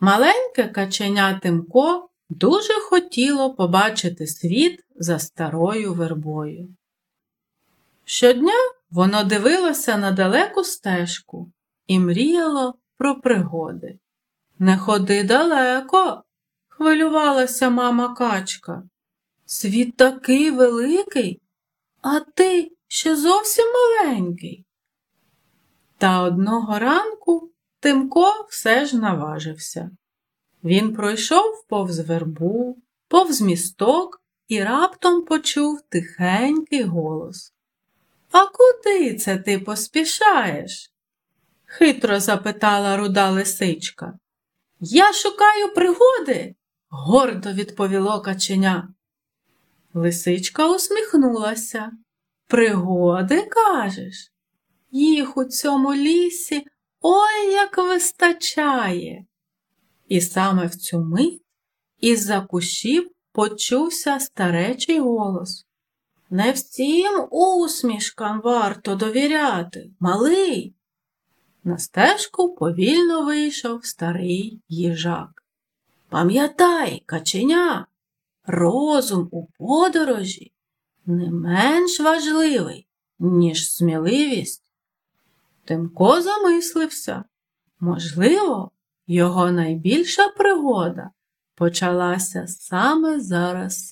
Маленьке каченя Тимко дуже хотіло побачити світ за старою вербою. Щодня воно дивилося на далеку стежку і мріяло про пригоди. «Не ходи далеко», – хвилювалася мама качка. «Світ такий великий, а ти ще зовсім маленький». Та одного ранку Тимко все ж наважився. Він пройшов повз вербу, повз місток і раптом почув тихенький голос. «А куди це ти поспішаєш?» – хитро запитала руда лисичка. «Я шукаю пригоди», – гордо відповіло каченя. Лисичка усміхнулася. «Пригоди, кажеш? Їх у цьому лісі ой як вистачає!» І саме в цю мить із-за кущів почувся старечий голос. «Не всім усмішкам варто довіряти, малий!» На стежку повільно вийшов старий їжак. «Пам'ятай, каченя, розум у подорожі не менш важливий, ніж сміливість». Тимко замислився. Можливо, його найбільша пригода почалася саме зараз